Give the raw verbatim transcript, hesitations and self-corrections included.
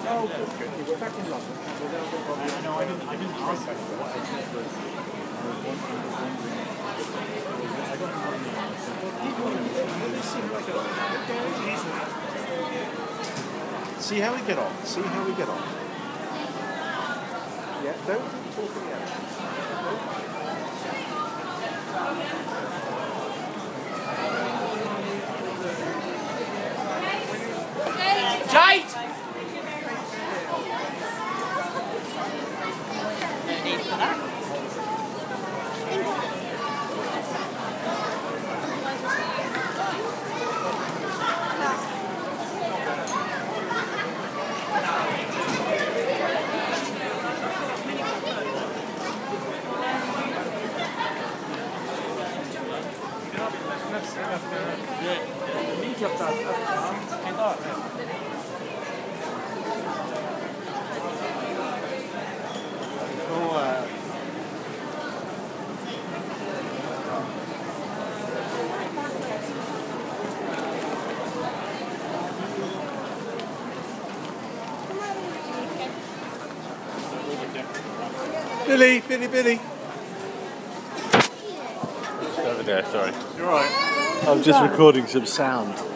Oh, good, good. We're back in London. I know, I didn't, I didn't ask you what I said was, I was wondering, I got the one name, I said, See how we get on. See how we get on. Yeah, don't talk to the others. Jade! Billy, Billy, Billy. Over there, sorry. You're right. I'm just recording some sound.